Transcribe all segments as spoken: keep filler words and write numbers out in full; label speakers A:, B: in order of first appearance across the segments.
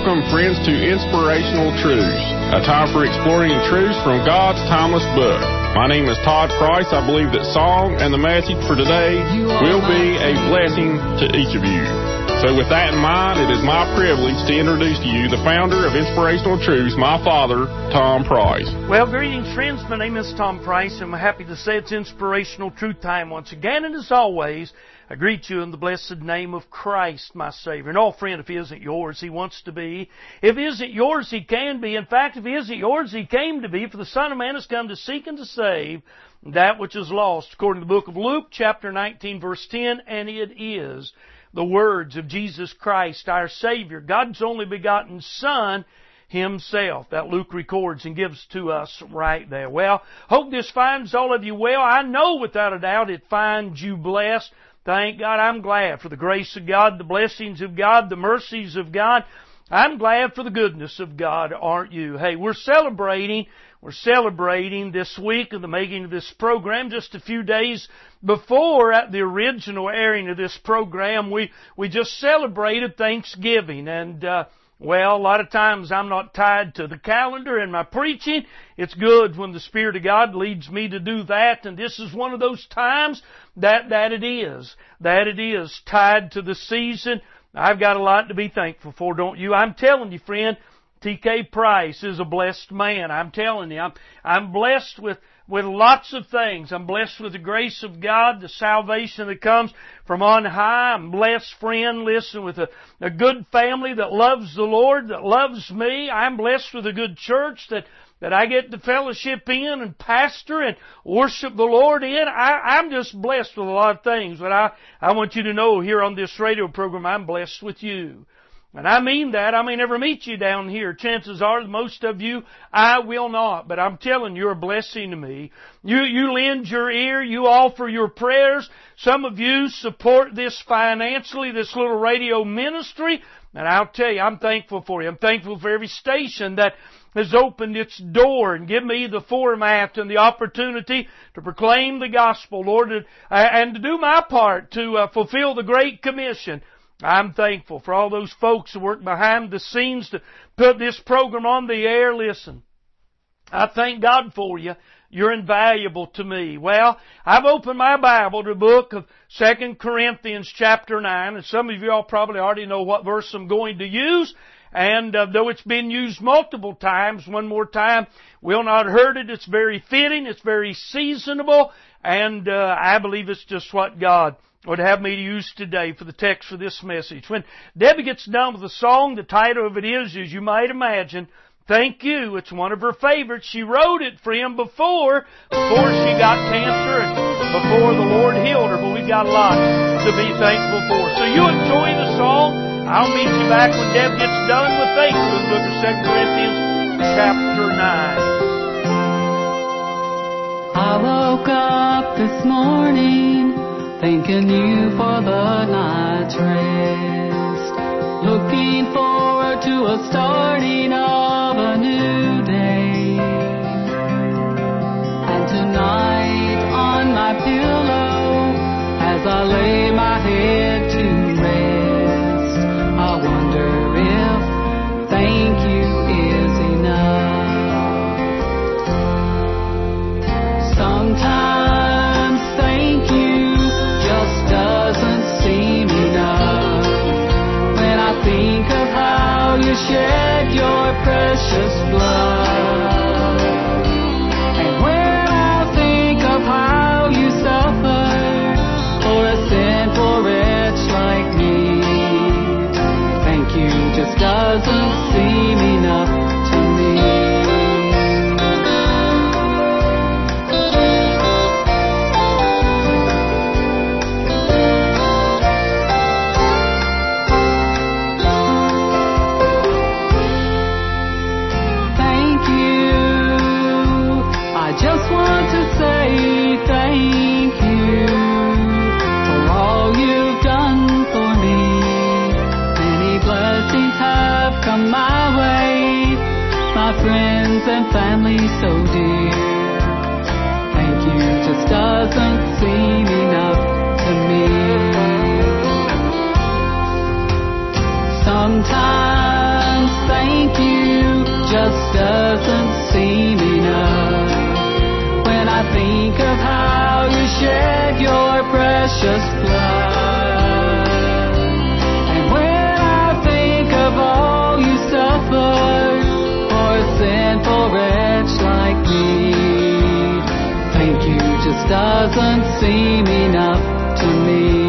A: Welcome, friends, to Inspirational Truths, a time for exploring truths from God's timeless book. My name is Todd Price. I believe that song and the message for today will be a blessing to each of you. So with that in mind, it is my privilege to introduce to you the founder of Inspirational Truths, my father, Tom Price.
B: Well, greetings, friends. My name is Tom Price, and I'm happy to say it's Inspirational Truth time once again. And as always, I greet you in the blessed name of Christ, my Savior. And oh, friend, if He isn't yours, He wants to be. If He isn't yours, He can be. In fact, if He isn't yours, He came to be. For the Son of Man has come to seek and to save that which is lost, according to the book of Luke, chapter nineteen, verse ten, and it is the words of Jesus Christ, our Savior, God's only begotten Son, Himself, that Luke records and gives to us right there. Well, hope this finds all of you well. I know without a doubt it finds you blessed. Thank God. I'm glad for the grace of God, the blessings of God, the mercies of God. I'm glad for the goodness of God, aren't you? Hey, we're celebrating, we're celebrating this week of the making of this program. Just a few days before, at the original airing of this program, we, we just celebrated Thanksgiving. And, uh, well, a lot of times I'm not tied to the calendar in my preaching. It's good when the Spirit of God leads me to do that. And this is one of those times that, that it is, that it is tied to the season. I've got a lot to be thankful for, don't you? I'm telling you, friend, T K Price is a blessed man. I'm telling you, I'm, I'm blessed with, with lots of things. I'm blessed with the grace of God, the salvation that comes from on high. I'm blessed, friend, listen, with a, a good family that loves the Lord, that loves me. I'm blessed with a good church that that I get to fellowship in and pastor and worship the Lord in. I, I'm just blessed with a lot of things. But I, I want you to know here on this radio program, I'm blessed with you. And I mean that. I may never meet you down here. Chances are, most of you, I will not. But I'm telling you, you're a blessing to me. You, you lend your ear. You offer your prayers. Some of you support this financially, this little radio ministry. And I'll tell you, I'm thankful for you. I'm thankful for every station that has opened its door and give me the format and the opportunity to proclaim the gospel, Lord, and to do my part to uh, fulfill the Great Commission. I'm thankful for all those folks who work behind the scenes to put this program on the air. Listen, I thank God for you. You're invaluable to me. Well, I've opened my Bible to the book of Second Corinthians chapter nine, and some of you all probably already know what verse I'm going to use. And uh, though it's been used multiple times, one more time, will not hurt it. It's very fitting. It's very seasonable. And uh, I believe it's just what God would have me to use today for the text for this message. When Debbie gets done with the song, the title of it is, as you might imagine, Thank You. It's one of her favorites. She wrote it for him before, before she got cancer and before the Lord healed her. But we've got a lot to be thankful for. So you enjoy the song. I'll meet you back when Deb gets done with Thank You in the book of Second Corinthians chapter nine.
C: I woke up this morning thanking You for the night's rest, looking forward to a starting of a new day. And tonight on my pillow, as I lay my head to rest, I wonder if thank you is enough. Sometimes thank you just doesn't seem enough. When I think of how you shed your precious blood, and when I think of how you suffered for a sinful wretch like me, thank you just doesn't seem enough to me. Thank you. I just want to say thank you for all you've done for me. Many blessings have come my way, my friends and family so dear. Thank you just doesn't seem enough to me. Sometimes thank you just doesn't seem enough. When I think of how you shed your precious blood, and when I think of all you suffered for a sinful wretch like me, thank you just doesn't seem enough to me.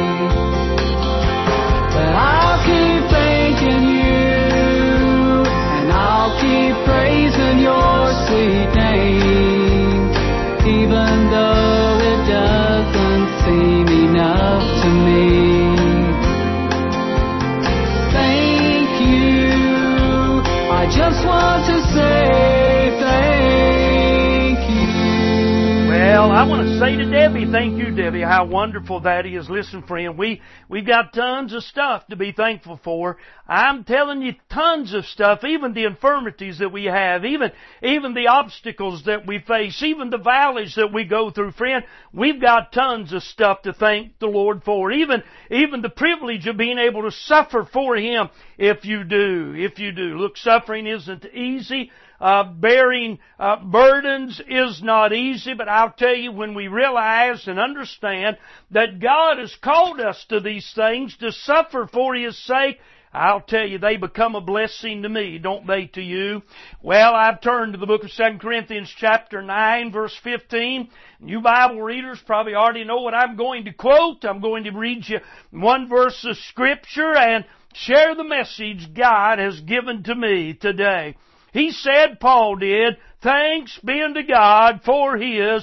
C: But I'll keep thanking you, and I'll keep praising your sweet name, even though it doesn't seem enough to me. Thank you, I just want to say thank you.
B: Well, I want to say to Debbie, thank you, Debbie, how wonderful that is. Listen, friend, we, we've got tons of stuff to be thankful for. I'm telling you, tons of stuff, even the infirmities that we have, even, even the obstacles that we face, even the valleys that we go through, friend. We've got tons of stuff to thank the Lord for. Even, even the privilege of being able to suffer for Him, if you do, if you do. Look, suffering isn't easy. Uh, bearing uh, burdens is not easy, but I'll tell you, when we realize and understand that God has called us to these things to suffer for His sake, I'll tell you, they become a blessing to me, don't they to you? Well, I've turned to the book of Second Corinthians chapter nine, verse fifteen. You Bible readers probably already know what I'm going to quote. I'm going to read you one verse of Scripture and share the message God has given to me today. He said, Paul did, thanks be unto God for His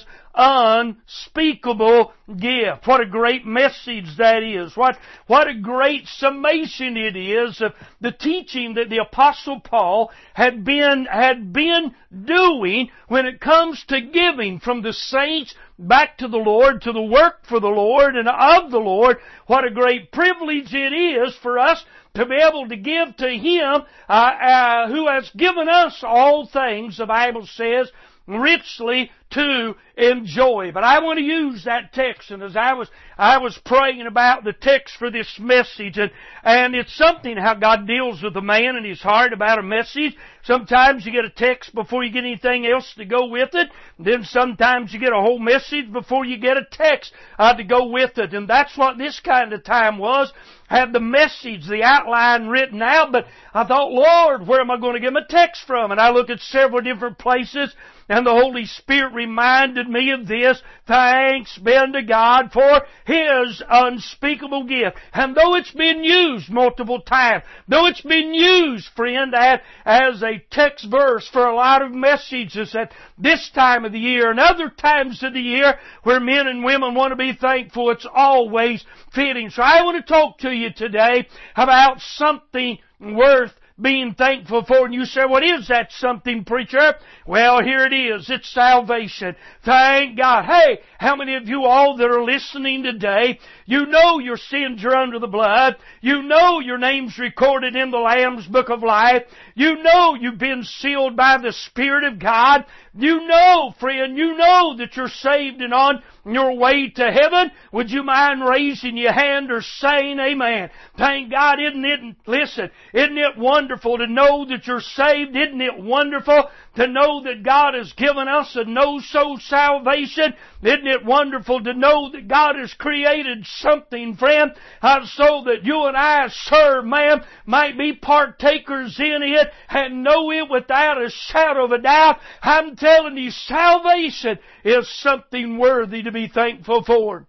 B: unspeakable gift. What a great message that is. What, what a great summation it is of the teaching that the Apostle Paul had been, had been doing when it comes to giving from the saints back to the Lord, to the work for the Lord and of the Lord. What a great privilege it is for us to be able to give to Him uh, uh, who has given us all things, the Bible says, richly to enjoy. But I want to use that text, and as I was I was praying about the text for this message, and, and it's something how God deals with a man in his heart about a message. Sometimes you get a text before you get anything else to go with it. Then sometimes you get a whole message before you get a text uh, to go with it. And that's what this kind of time was. Had the message, the outline written out, but I thought, Lord, where am I going to get my text from? And I looked at several different places, and the Holy Spirit reminded me of this. Thanks be unto God for His unspeakable gift. And though it's been used multiple times, though it's been used, friend, as a text verse for a lot of messages at this time of the year and other times of the year where men and women want to be thankful, it's always fitting. So I want to talk to you today about something worth being thankful for. And you say, what is that something, preacher? Well, here it is. It's salvation. Thank God. Hey, how many of you all that are listening today, you know your sins are under the blood. You know your name's recorded in the Lamb's Book of Life. You know you've been sealed by the Spirit of God. You know, friend, you know that you're saved and on your way to heaven. Would you mind raising your hand or saying amen? Thank God, isn't it, listen, isn't it wonderful to know that you're saved? Isn't it wonderful to know that God has given us a no-so salvation? Isn't it wonderful to know that God has created something, friend, uh, so that you and I, sir, ma'am, might be partakers in it and know it without a shadow of a doubt? I'm telling you, salvation is something worthy to be thankful for.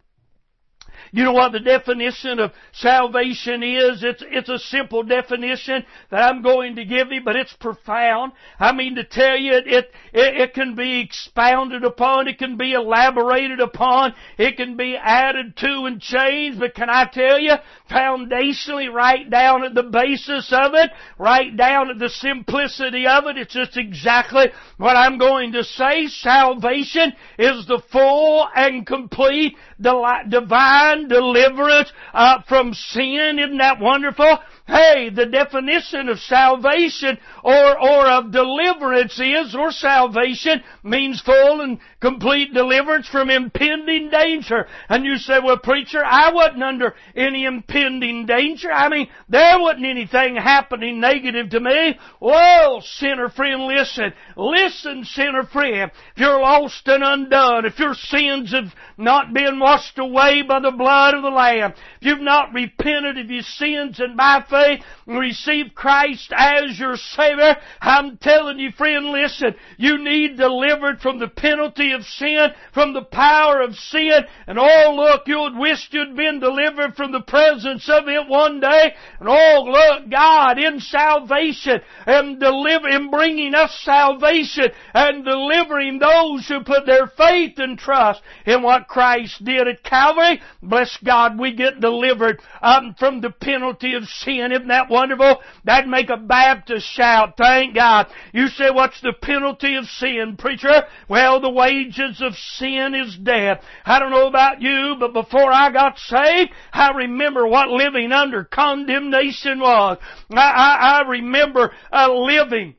B: You know what the definition of salvation is? It's, it's a simple definition that I'm going to give you, but it's profound. I mean to tell you, it, it, it can be expounded upon, it can be elaborated upon, it can be added to and changed, but can I tell you, foundationally, right down at the basis of it, right down at the simplicity of it, it's just exactly what I'm going to say. Salvation is the full and complete divine deliverance uh, from sin. Isn't that wonderful? Hey, the definition of salvation or, or of deliverance is, or salvation means full and complete deliverance from impending danger. And you say, well, preacher, I wasn't under any impending danger. I mean, there wasn't anything happening negative to me. Well, sinner friend, listen. Listen, sinner friend. If you're lost and undone, if your sins have not been washed away by the blood of the Lamb, if you've not repented of your sins and by faith receive Christ as your Savior, I'm telling you, friend, listen, you need delivered from the penalty of sin, from the power of sin, and oh, look, you would wish you'd been delivered from the presence of it one day, and oh, look, God in salvation, and deliver, in bringing us salvation, and delivering those who put their faith and trust in what Christ did at Calvary. Bless God, we get delivered um, from the penalty of sin. Isn't that wonderful? That'd make a Baptist shout, thank God. You say, what's the penalty of sin, preacher? Well, the wages of sin is death. I don't know about you, but before I got saved, I remember what living under condemnation was. I, I, I remember uh, living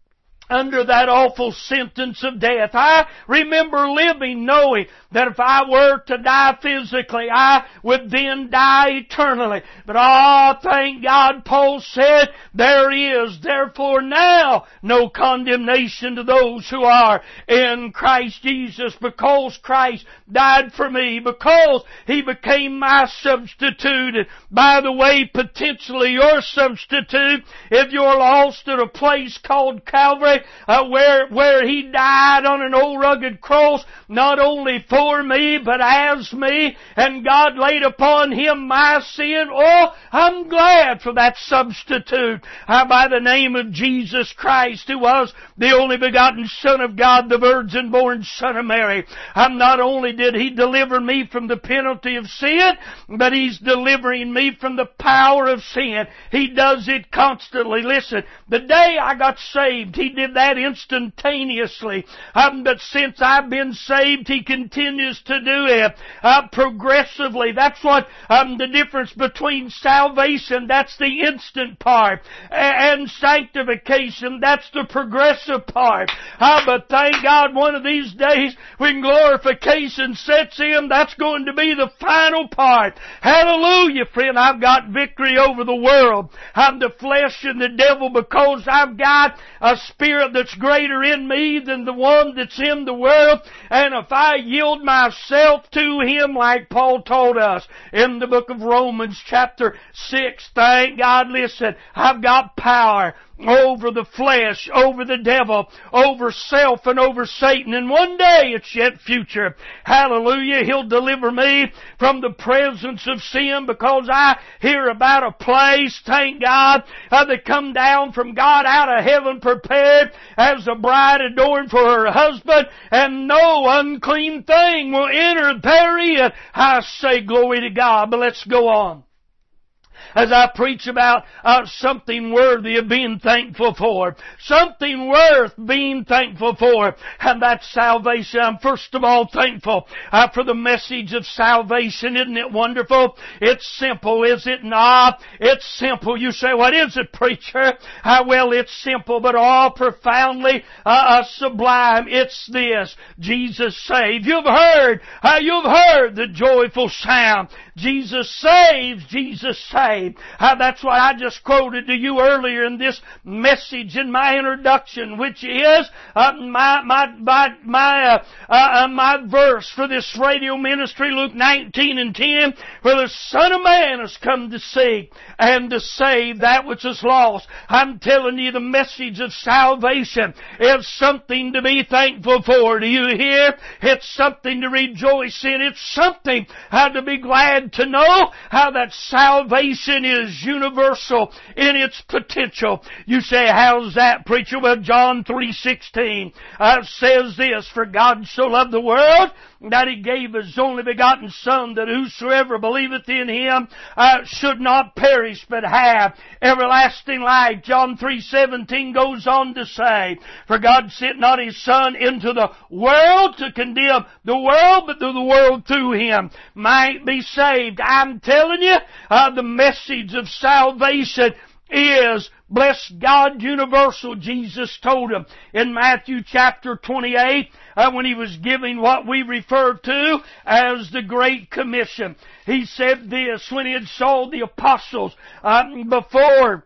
B: under that awful sentence of death. I remember living knowing that if I were to die physically, I would then die eternally. But oh, thank God, Paul said, there is therefore now no condemnation to those who are in Christ Jesus, because Christ died for me, because He became my substitute. And by the way, potentially your substitute, if you're lost at a place called Calvary, Uh, where, where He died on an old rugged cross, not only for me, but as me, and God laid upon Him my sin. Oh, I'm glad for that substitute, uh, by the name of Jesus Christ, who was the only begotten Son of God, the virgin-born Son of Mary. Um, not only did He deliver me from the penalty of sin, but He's delivering me from the power of sin. He does it constantly. Listen, the day I got saved, He did that instantaneously. Um, but since I've been saved, He continues to do it uh, progressively. That's what um, the difference between salvation, that's the instant part, and sanctification, that's the progressive part. Uh, but thank God, one of these days, when glorification sets in, that's going to be the final part. Hallelujah, friend. I've got victory over the world. I'm the flesh and the devil, because I've got a spirit that's greater in me than the one that's in the world. And if I yield myself to Him, like Paul told us in the book of Romans chapter six, thank God, listen, I've got power over the flesh, over the devil, over self, and over Satan. And one day, it's yet future, hallelujah, He'll deliver me from the presence of sin, because I hear about a place, thank God, uh, that come down from God out of heaven, prepared as a bride adorned for her husband, and no unclean thing will enter therein. I say glory to God. But let's go on. As I preach about uh, something worthy of being thankful for. Something worth being thankful for. And that's salvation. I'm first of all thankful uh, for the message of salvation. Isn't it wonderful? It's simple, is it not? It's simple. You say, what is it, preacher? Uh, well, it's simple, but all profoundly uh, uh, sublime. It's this. Jesus saved. You've heard. Uh, you've heard the joyful sound. Jesus saves. Jesus saves. Uh, that's what I just quoted to you earlier in this message in my introduction, which is uh, my my my my, uh, uh, my verse for this radio ministry, Luke nineteen and ten, where the Son of Man has come to seek and to save that which is lost. I'm telling you, the message of salvation is something to be thankful for. Do you hear? It's something to rejoice in. It's something uh, to be glad glad to know how that salvation is universal in its potential. You say, how's that, preacher? Well, John three sixteen uh, says this, for God so loved the world that He gave His only begotten Son, that whosoever believeth in Him uh, should not perish, but have everlasting life. John three seventeen goes on to say, for God sent not His Son into the world to condemn the world, but through the world through Him might be saved. I'm telling you, uh, the message of salvation is, bless God, universal. Jesus told him in Matthew chapter twenty-eight, uh, when He was giving what we refer to as the Great Commission. He said this, when He had saw the apostles uh, before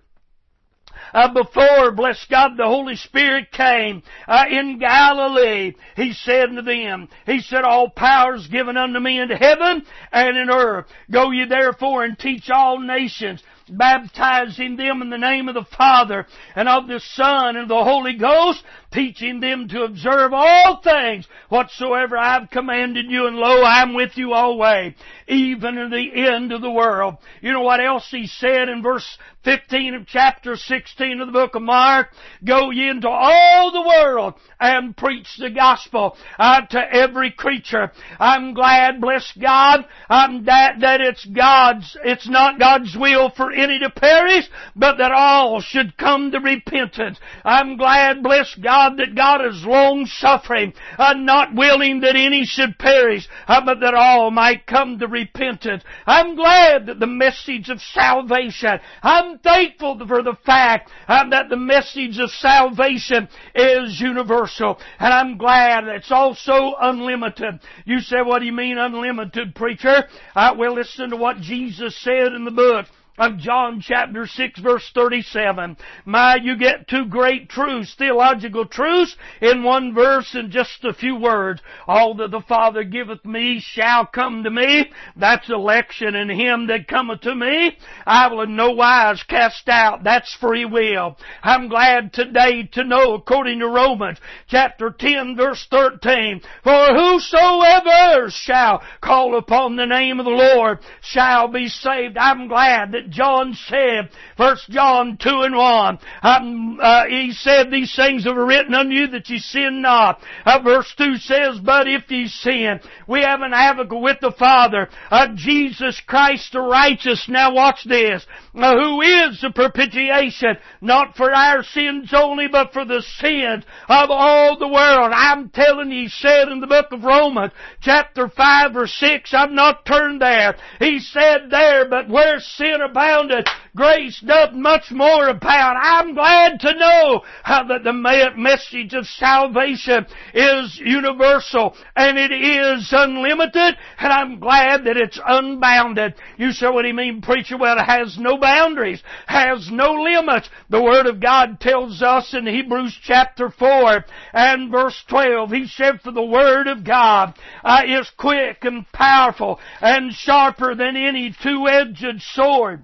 B: Uh, before, bless God, the Holy Spirit came uh, in Galilee, He said to them, He said, all power is given unto me in heaven and in earth. Go ye therefore and teach all nations, baptizing them in the name of the Father and of the Son and of the Holy Ghost, teaching them to observe all things whatsoever I've commanded you, and lo, I'm with you always, even to the end of the world. You know what else He said in verse fifteen of chapter sixteen of the book of Mark? Go ye into all the world and preach the gospel uh, to every creature. I'm glad, bless God, um, that, that it's God's, it's not God's will for any to perish, but that all should come to repentance. I'm glad, bless God, that God is long-suffering, uh, not willing that any should perish, uh, but that all might come to repentance. I'm glad that the message of salvation, I'm thankful for the fact uh, that the message of salvation is universal. And I'm glad it's also unlimited. You say, what do you mean unlimited, preacher? Uh, well, listen to what Jesus said in the book of John chapter six verse thirty-seven. My, you get two great truths, theological truths, in one verse in just a few words. All that the Father giveth me shall come to me. That's election. And him that cometh to me, I will in no wise cast out. That's free will. I'm glad today to know, according to Romans chapter ten verse thirteen, for whosoever shall call upon the name of the Lord shall be saved. I'm glad that John said, First John two and one, um, uh, he said, these things are written unto you that ye sin not. Uh, verse two says, but if ye sin, we have an advocate with the Father, uh, Jesus Christ the righteous. Now watch this. Uh, who is the propitiation, not for our sins only, but for the sins of all the world. I'm telling you, he said in the book of Romans, chapter five or six, I've not turned there. He said there, but where sin abounded, grace doth much more abound. I'm glad to know how that the message of salvation is universal and it is unlimited, and I'm glad that it's unbounded. You say, what do you mean, preacher? Well, it has no boundaries, has no limits. The Word of God tells us in Hebrews chapter four and verse twelve, He said, for the Word of God uh, is quick and powerful and sharper than any two-edged sword,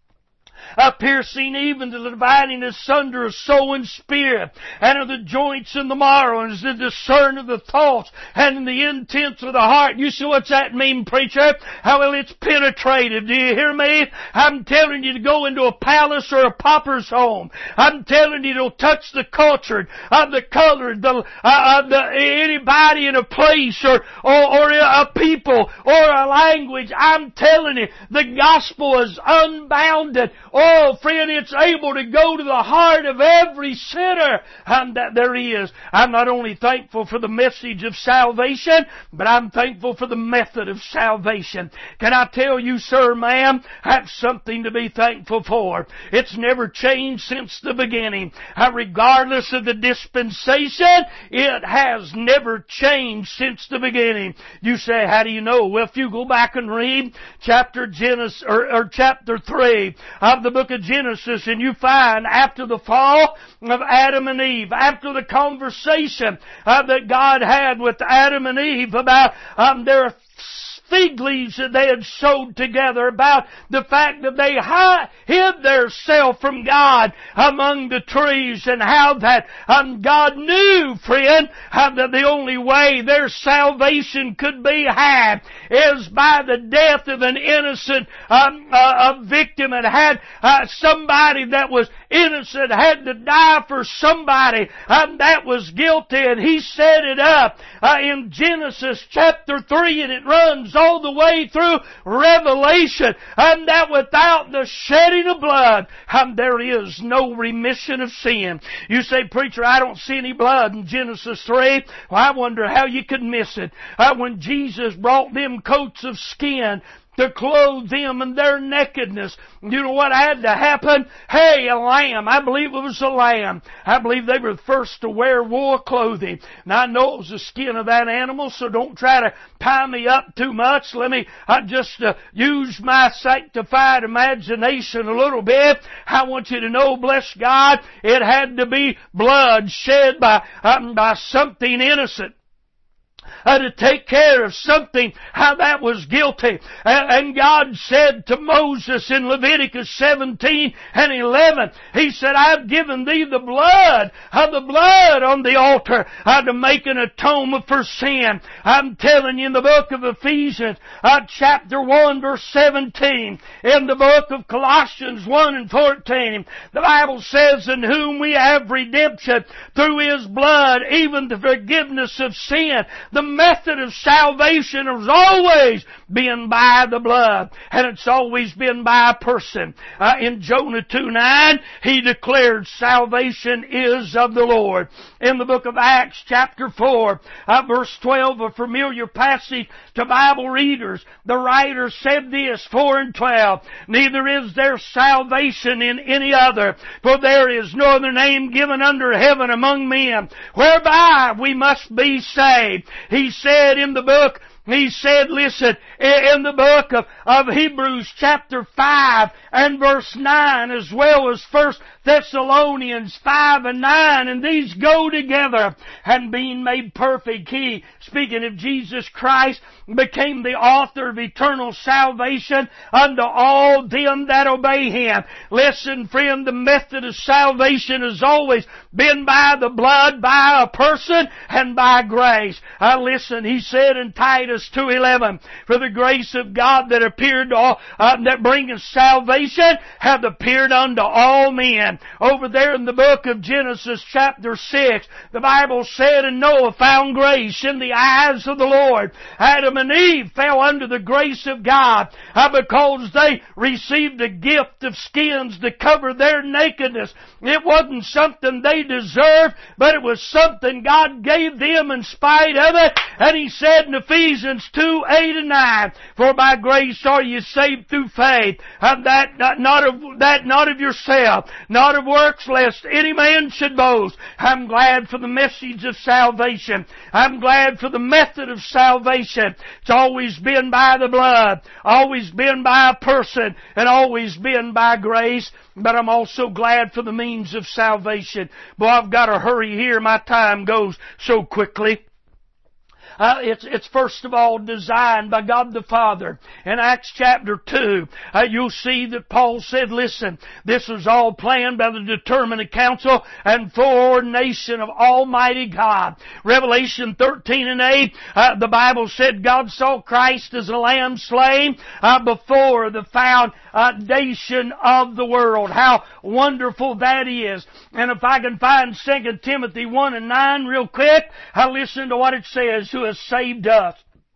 B: Uh, piercing even to the dividing asunder of soul and spirit, and of the joints and the marrow, and is the discern of the thoughts and the intents of the heart. You see, what's that mean, preacher? How well it's penetrative. Do you hear me? I'm telling you to go into a palace or a pauper's home. I'm telling you to touch the cultured, uh, the colored, the, uh, uh, the anybody in a place or, or or a people or a language. I'm telling you, the gospel is unbounded. Oh, friend, it's able to go to the heart of every sinner um, that there is. I'm not only thankful for the message of salvation, but I'm thankful for the method of salvation. Can I tell you, sir, ma'am, that's something to be thankful for. It's never changed since the beginning. Uh, regardless of the dispensation, it has never changed since the beginning. You say, how do you know? Well, if you go back and read chapter Genesis or, or chapter three of the book of Genesis, and you find after the fall of Adam and Eve, after the conversation uh, that God had with Adam and Eve about um, their fig leaves that they had sewed together, about the fact that they hid their self from God among the trees, and how that um, God knew, friend, how that the only way their salvation could be had is by the death of an innocent um, uh, a victim, and had uh, somebody that was innocent had to die for somebody um, that was guilty. And He set it up uh, in Genesis chapter three, and it runs all the way through Revelation, and that without the shedding of blood um, there is no remission of sin. You say, preacher, I don't see any blood in Genesis three. Well, I wonder how you could miss it. Uh, when Jesus brought them coats of skin to clothe them in their nakedness, you know what had to happen? Hey, a lamb. I believe it was a lamb. I believe they were the first to wear wool clothing. Now, I know it was the skin of that animal, so don't try to tie me up too much. Let me uh, just uh, use my sanctified imagination a little bit. I want you to know, bless God, it had to be blood shed by, um, by something innocent. Uh, to take care of something how that was guilty. Uh, and God said to Moses in Leviticus seventeen and eleven, He said, I've given thee the blood, uh, the blood on the altar uh, to make an atonement for sin. I'm telling you, in the book of Ephesians, uh, chapter one, verse seventeen, in the book of Colossians one and fourteen, the Bible says, in whom we have redemption through His blood, even the forgiveness of sin. The method of salvation has always been by the blood, and it's always been by a person. Uh, in Jonah two nine, he declared salvation is of the Lord. In the book of Acts chapter four, uh, verse twelve, a familiar passage to Bible readers, the writer said this, four and twelve, neither is there salvation in any other, for there is no other name given under heaven among men, whereby we must be saved. He said in the book, He said, listen, in the book of, of Hebrews chapter five and verse nine, as well as First Thessalonians five and nine, and these go together, and being made perfect, He, speaking of Jesus Christ, became the author of eternal salvation unto all them that obey Him. Listen, friend, the method of salvation has always been by the blood, by a person, and by grace. Uh, listen, He said in Titus two eleven, for the grace of God that appeared to all, uh, that bringeth salvation hath appeared unto all men. Over there in the book of Genesis chapter six, the Bible said, and Noah found grace in the eyes of the Lord. Adam and Eve fell under the grace of God uh, because they received a gift of skins to cover their nakedness. It wasn't something they deserved, but it was something God gave them in spite of it. And He said in Ephesians two eight and nine, for by grace are you saved through faith, uh, that not, not of that not of yourself, not of works, lest any man should boast. I'm glad for the message of salvation. I'm glad for the method of salvation. It's always been by the blood, always been by a person, and always been by grace. But I'm also glad for the means of salvation. Boy, I've got to hurry here. My time goes so quickly. Uh, it's, it's first of all designed by God the Father. In Acts chapter two, uh, you'll see that Paul said, listen, this was all planned by the determinate counsel and foreordination of Almighty God. Revelation thirteen and eight, uh, the Bible said God saw Christ as a lamb slain uh, before the foundation of the world. How wonderful that is. And if I can find Second Timothy one and nine real quick, I listen to what it says, who has saved us,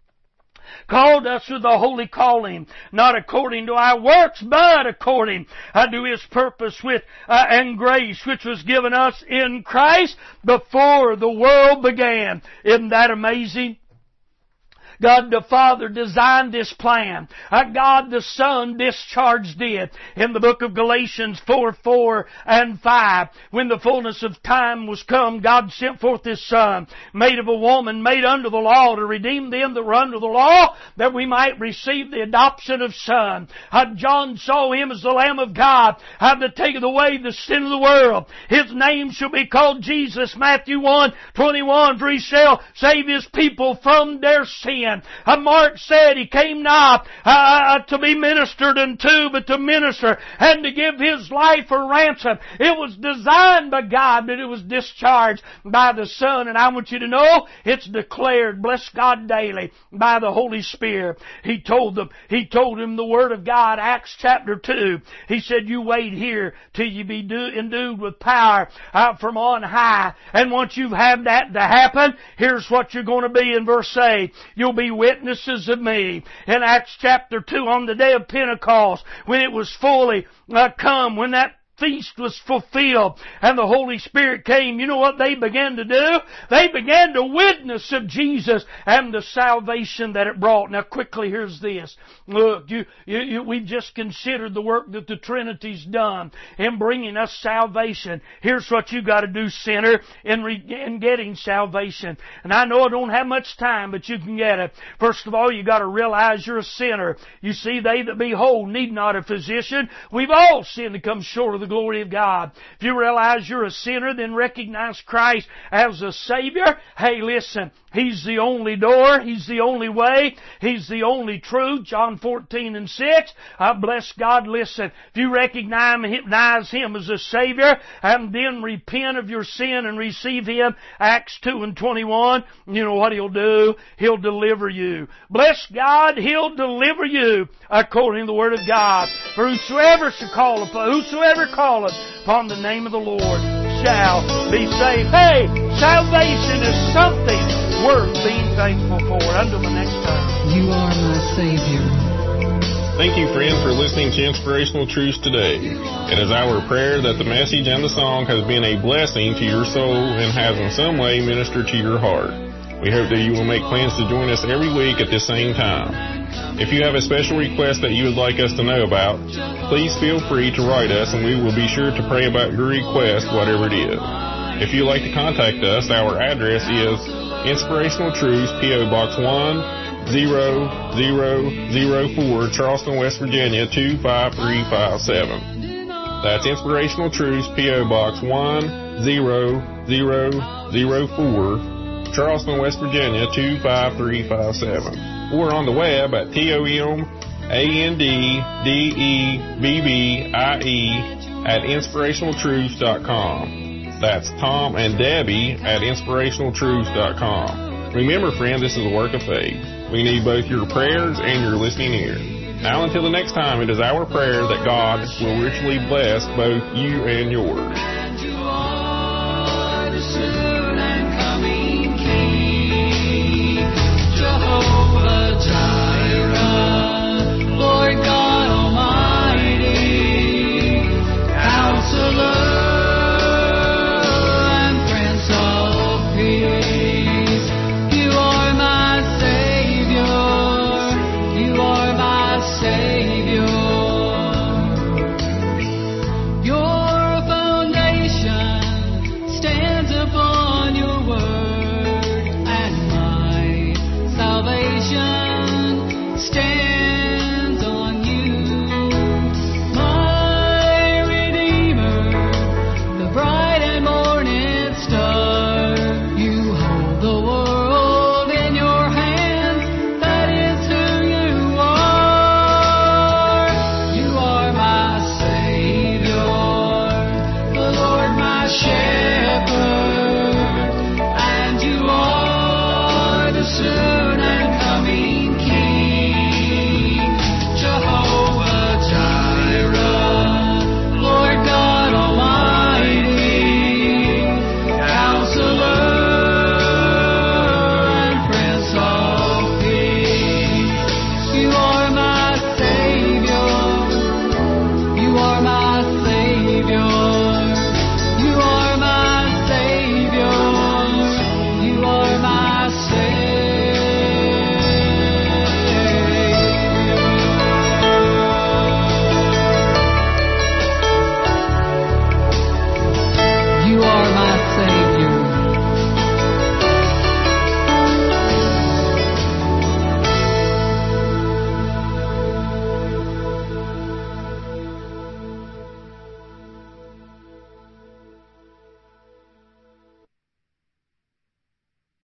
B: called us with a holy calling, not according to our works, but according uh, to His purpose with uh, and grace, which was given us in Christ before the world began. Isn't that amazing? God the Father designed this plan. Uh, God the Son discharged it. In the book of Galatians four, four and five, when the fullness of time was come, God sent forth His Son, made of a woman, made under the law, to redeem them that were under the law, that we might receive the adoption of son. Uh, John saw Him as the Lamb of God, uh, that taketh away the sin of the world. His name shall be called Jesus, Matthew one, twenty-one, for He shall save His people from their sin. in. Uh, Mark said He came not uh, to be ministered unto, but to minister and to give His life a ransom. It was designed by God, but it was discharged by the Son. And I want you to know it's declared, bless God, daily by the Holy Spirit. He told them, He told him the Word of God, Acts chapter two. He said, you wait here till you be do, endued with power uh, from on high. And once you've had that to happen, here's what you're going to be in verse eight. You'll be witnesses of me. In Acts chapter two, on the day of Pentecost, when it was fully uh, come, when that feast was fulfilled and the Holy Spirit came, you know what they began to do? They began to witness of Jesus and the salvation that it brought. Now quickly, here's this. Look, you, you, you, we've just considered the work that the Trinity's done in bringing us salvation. Here's what you got to do, sinner, in, re, in getting salvation. And I know I don't have much time, but you can get it. First of all, you got to realize you're a sinner. You see, they that be whole need not a physician. We've all sinned to come short of the glory of God. If you realize you're a sinner, then recognize Christ as a Savior. Hey, listen, He's the only door. He's the only way. He's the only truth. John fourteen and six. I bless God, listen. If you recognize Him as a Savior and then repent of your sin and receive Him, Acts two and twenty-one, you know what He'll do? He'll deliver you. Bless God, He'll deliver you according to the Word of God. For whosoever shall call upon, whosoever calleth upon the name of the Lord shall be saved. Hey, salvation is something worth being thankful for. Until the next time.
C: You are my Savior.
A: Thank you, friends, for listening to Inspirational Truths today. It is our prayer that the message and the song has been a blessing to your soul and has in some way ministered to your heart. We hope that you will make plans to join us every week at the same time. If you have a special request that you would like us to know about, please feel free to write us and we will be sure to pray about your request, whatever it is. If you'd like to contact us, our address is Inspirational Truths, P O. Box one zero zero zero four, Charleston, West Virginia, two five three five seven. That's Inspirational Truths, P O. Box one zero zero zero four, Charleston, West Virginia, two five three five seven. Or on the web at T O M A N D D E B B I E at inspirational truths dot com. That's Tom and Debbie at inspirational truths dot com. Remember, friend, this is a work of faith. We need both your prayers and your listening ear. Now until the next time, it is our prayer that God will richly bless both you and yours.